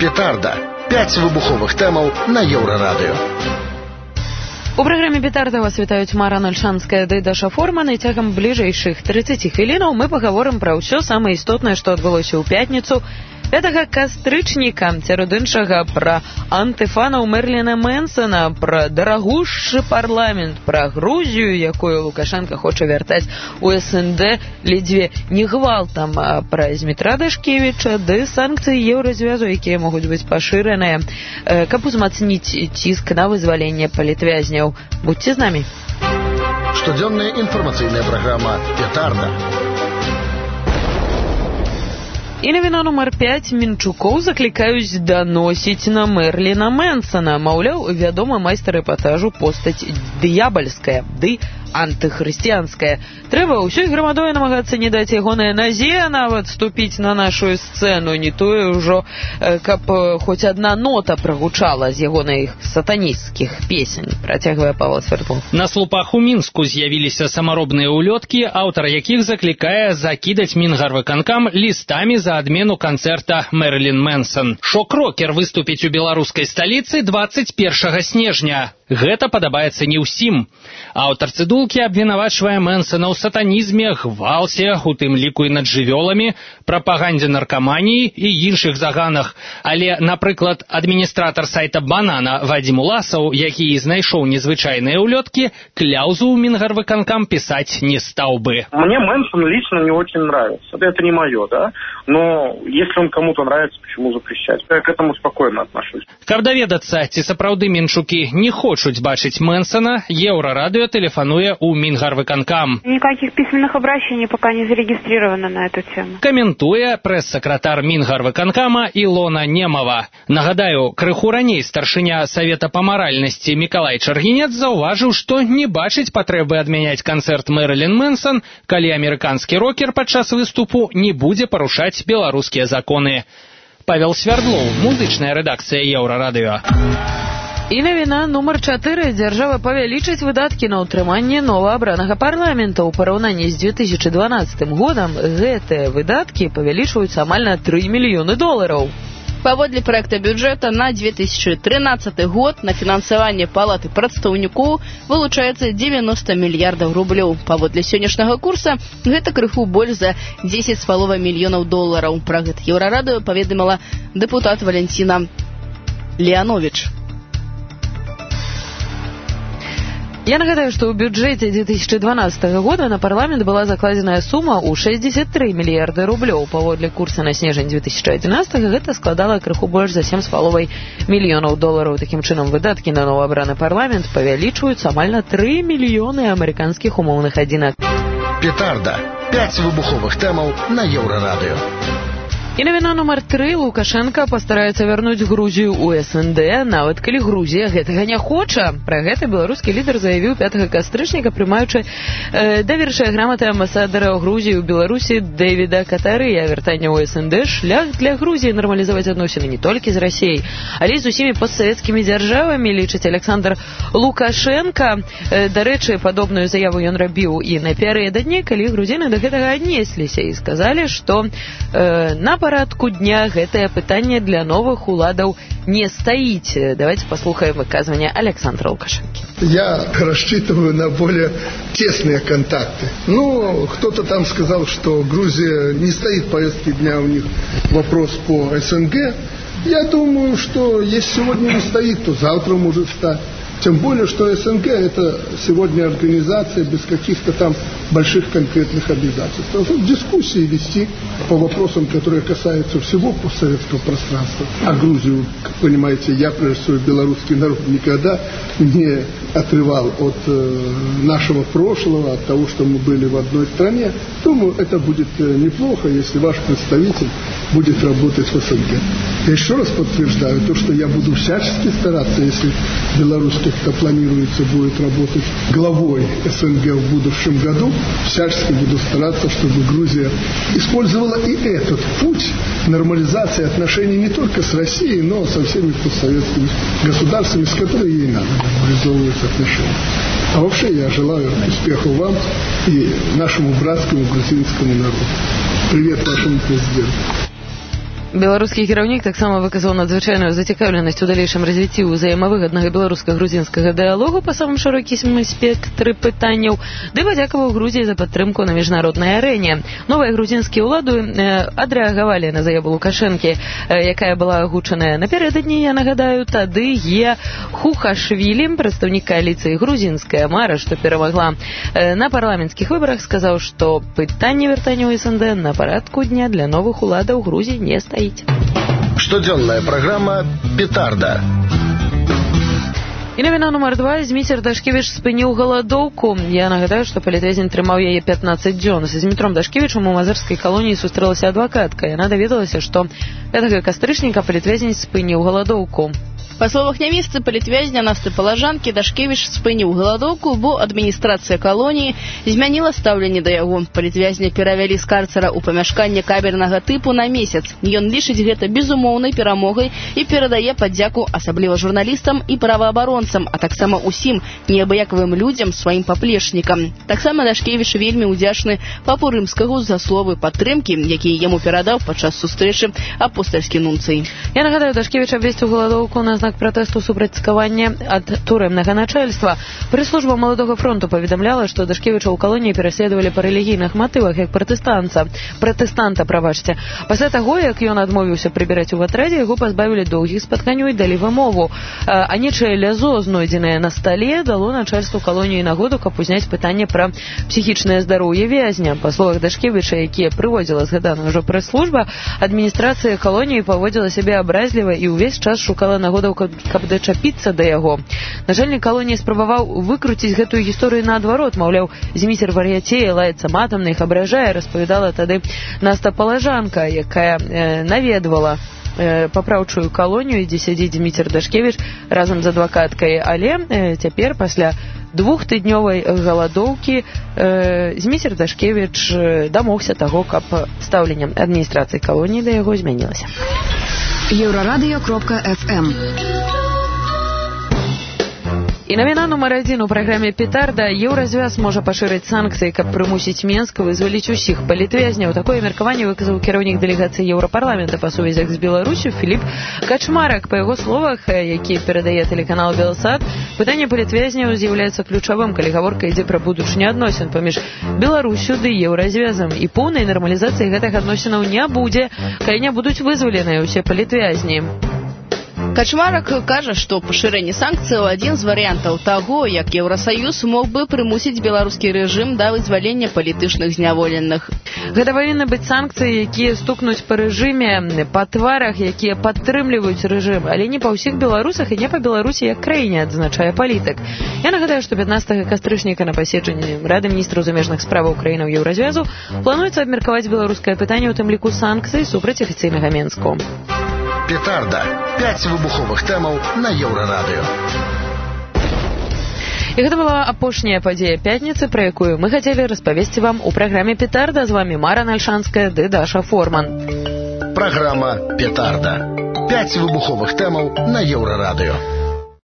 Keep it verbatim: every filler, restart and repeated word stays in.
Петарда. Пять выбуховых тэмаў на Еўрарадыё. У праграме «Петарда» вас вітаюць Мара Нальшанская ды Даша Форман, і цягам бліжэйшых тридцати хвілінаў мы пагаворым пра ўсё самае істотнае, што адбылося ў пятніцу пятага кастрычніка, сярод іншага пра антыфанаў Мерліна Мэнсона, пра дарагушчы парламент, пра Грузію, якую Лукашенко хоча вяртаць у эс эн дэ ледзьве не гвалтам, а пра Змітра Дашкевіча ды санкцыі Еўразвязу, якія могуць быць пашыраныя, каб узмацніць ціск на вызваленне палітвязняў. Будьце з намі. Штодзённая інфармацыйная праграма «Петарда». І навіна нумар пяць. Мінчукоў заклікаюць даносіць на Мерліна Мэнсона. Маўляў, вядомы майстар эпатажу постаць д'ябальская, ды антыхрысціянская. Трэба ўсёй грамадой намагацца не даць ягонай назе нават ступіць на нашу сцэну, не тое ўжо, каб хоць адна нота прагучала з ягоных сатанісцкіх песень, працягвае Павел Свердлов. На слупах у Мінску з'явіліся самаробныя улёткі, аўтар якіх заклікае закідаць Мінгарвыканкам лістамі за адмену канцэрта Мерлін Мэнсон. Шок-рокер выступіць у беларускай сталіцы двадцать першага снежня. Гэта падабаецца не ўсім. Аўтар цыдулкі абвінавачвае Мэнсона ў сатанізме, гвалце, у тым ліку і над жывёламі, прапагандзе наркаманіі і іншых заганах. Але, напрыклад, адміністратар сайта «Банана» Вадзім Уласаў, які і знайшоў незвычайныя улёткі, кляўзу ў Мінгарвыканкам пісаць не стаў бы. Мне Мэнсон лично не очень нравится. Это не мое, да? Но если он кому-то нравится, почему запрещать? Я к этому спокойно отношусь. Каб даведацца, ці сапраўды мінчукі не хочуць бачыць Мэнсона, Еўрарадыё тэлефануе ў Мінгарвыканкам. Никаких письменных обращений пока не зарегистрировано на эту тему. Каментуе прэс-сакратар Мінгарвыканкама Ілона Немава. Нагадаю, крыху раней старшыня Савета па маральнасці Мікалай Чаргінец заўважыў, што не бачыць патрэбы адмяняць канцэрт Мерлін Мэнсон, калі амерыканскі рокер падчас выступу не будзе парушаць беларускія законы. Павел Свердлов, музычная рэдакцыя Еўрарадыё. І навіна нумар чатыры. Дзяржава павялічыць выдаткі на ўтрыманне новаабранага парламента. У параўнанні з две тысячи дванаццатым годам гэтыя выдаткі павялічваюцца амаль на тры мільёны долараў. Паводле проекта бюджета на две тысячи тринадцатый год на фінансаванне палаты прадстаўнікоў вылучаецца девяносто мільярдаў рублёў. Паводле сённяшняга курса гэта крыху больш за дзесяць з паловай мільёнаў долараў. Пра гэта Еўрарадыё паведаміла дэпутат Валентина Леонович. Я нагадаю, што ў бюджэце две тысячи дванаццатага года на парламент была закладзеная сума ў шестьдесят три мільярды рублёў. Паводле курса на снежань две тысячи одиннадцатага гэта складала крыху больш за сем з паловай мільёнаў долараў. Такім чынам, выдаткі на новаабраны парламент павялічваюцца амаль на тры мільёны амерыканскіх умоўных адзінак. Петарда. Пять выбуховых тэмаў на Еўрарадыё. І навіна нумар тры. Лукашенко пастараецца вярнуць Грузію ў эс эн дэ, нават калі Грузія гэтага не хоча. Пра гэта беларускі лідар заявіў пятага кастрычніка, прымаючы э, даверчыя граматы амбасадара Грузіі ў Беларусі Дэвіда Катарыя. Вяртанне ў эс эн дэ шлях для Грузіі нармалізаваць адносіны не толькі з Расіяй, але і з усімі постсавецкімі дзяржавамі, лічыць Александр Лукашенко. Э, дарэчы, падобную заяву ён рабіў і напярэдадні, калі грузіны да гэтага аднесліся і сказалі, што э, на парадку дня гэтае пытанне для новых уладаў не стаіць. Давайте послухаем выказывание Александра Лукашенко. Я рассчитываю на более тесные контакты. Ну, кто-то там сказал, что Грузия не стоит в повестке дня, у них вопрос по эс эн гэ. Я думаю, что если сегодня не стоит, то завтра может стать. Тем более, что эс эн гэ – это сегодня организация без каких-то там больших конкретных обязательств. Тут дискуссии вести по вопросам, которые касаются всего постсоветского пространства. А Грузию, как понимаете, я, прежде всего, белорусский народ никогда не отрывал от э, нашего прошлого, от того, что мы были в одной стране. Думаю, это будет э, неплохо, если ваш представитель будет работать в эс эн гэ. Я еще раз подтверждаю то, что я буду всячески стараться, если белорусский, кто планируется, будет работать главой эс эн гэ в будущем году, всячески буду стараться, чтобы Грузия использовала и этот путь нормализации отношений не только с Россией, но со всеми постсоветскими государствами, с которыми ей надо нормализовывать отношения. А вообще я желаю успехов вам и нашему братскому грузинскому народу. Привет вашему президенту. Беларускі кіраўнік таксама выказаў надзвычайную зацікаўленасць у далейшым развіцці ўзаемавыгаднага беларуска-грузінскага дыялогу па самым шырокім спектры пытанняў, ды падзякаваў Грузіі за падтрымку на міжнароднай арэне. Новыя грузінскія ўлады адрэагавалі на заяву Лукашэнкі, якая была агучаная напярэдадні, я нагадаю, тады Е. Хухашвілі, прадстаўнік кааліцыі «Грузінская мара», што перамагла на парламенцкіх выбарах, сказаў, што пытанне вяртання ў СНД на парадку дня для новых уладаў Грузіі не стаіць. Штодзённая праграма «Петарда». І навіна нумар два. Зміцер Дашкевіч спыніў галадоўку. Я нагадаю, што палітвязень трымаў яе пятнаццаць дзён. З Змітром Дашкевічам у мазырскай калоніі сустрэлася адвакатка. Яна даведалася, што пятага кастрычніка палітвязень спыніў галадоўку. Па словах нямесцы палітвязня Насты Палажанкі, Дашкевіч спыніў галадоўку, бо адміністрацыя калоніі змяніла стаўленне да яго. Палітвязня перавялі з карцара ў памяшканне камернага тыпу на месяц. Ён лічыць гэта безумоўнай перамогай і перадае падзяку асабліва журналістам і праваабаронцам, а таксама ўсім неабыякавым людзям, сваім паплечнікам. Таксама Дашкевіч вельмі ўдзячны папу рымскага за словы падтрымкі, якія яму перадаў падчас сустрэчы апостальскі нунцый. Я нагадаю, Дашкевіч абвесціў галадоўку на знак пратэсту супраць цкавання ад турэмнага начальства. Прэс-служба Маладога фронту паведамляла, што Дашкевіча ў калоніі пераследавалі па рэлігійных матывах як пратэстанца. Пратэстанта, прабачце. Пасля таго, як ён адмовіўся прыбіраць у атрадзе, яго пазбавілі доўгіх спатканняў і далі вымову. А нечае лязо, знойдзенае на стале, дало начальству калоніі нагоду, каб узняць пытанне пра псіхічнае здароўе вязня. Па словах Дашкевіча, якія прыводзіла згаданая ўжо прэс-служба, адміністрацыя калоніі паводзіла сябе абразліва і ўвесь час шукала нагодаў, каб дачапіцца да яго. Начальнік калоніі спрабаваў выкруціць гэтую гісторыю наадварот, маўляў, Зміцер вар'яцее, лаецца матам, на іх абражае, распавядала тады Наста Палажанка, якая э, наведвала э, папраўчую калонію, дзе сядзіць Зміцер Дашкевіч разам з адвакаткай, але э, цяпер пасля двухтыднёвай галадоўкі э, Зміцер Дашкевіч э, дамогся таго, каб стаўленне адміністрацыі калоніі да яго змянілася. Еўрарадыё кропка эф эм. І навіна нумар адзін у праграме «Петарда». Еўразвяз можа пашырыць санкцыі, каб прымусіць Менск вызваліць усіх палітвязняў. Такое меркаванне выказаў кіраўнік дэлегацыі Еўрапарламента па сувязях з Беларусю Філіп Качмарак. Па яго словах, які перадае тэлеканал «Белсад», пытанне палітвязняў з'яўляецца ключавым, калі гаворка ідзе пра будучыню адносін паміж Беларусю ды еўразвязам. І поўнай нармалізацыі гэтых адносінаў не будзе, калі не будуць вызваленыя ўсе палітвязні. Качмарак кажа, што пашырэнне санкцыяў адзін з варыянтаў таго, як Еўрасаюз мог бы прымусіць беларускі рэжым да вызвалення палітычных зняволеных. Гэта павінны быць санкцыі, якія стукнуць па рэжыме, па тварах, якія падтрымліваюць рэжым, але не па ўсіх беларусах і не па Беларусі як краіне, адзначае палітык. Я нагадаю, што пятнаццатага кастрычніка на паседжанні Рады міністраў замежных справаў краінаў Еўразвязу плануецца абмеркаваць беларускае пытанне, у тым ліку санкцый супраць афіцыйнага Менску. Петарда. Пяць выбуховых тэмаў на Еўрарадыё. І гэта была апошняя падзея пятніцы, пра якую мы хацелі распавесці вам у праграме «Петарда». З вамі Мара Нальшанская ды Даша Форман. Праграма «Петарда». Пяць выбуховых тэмаў на Еўрарадыё.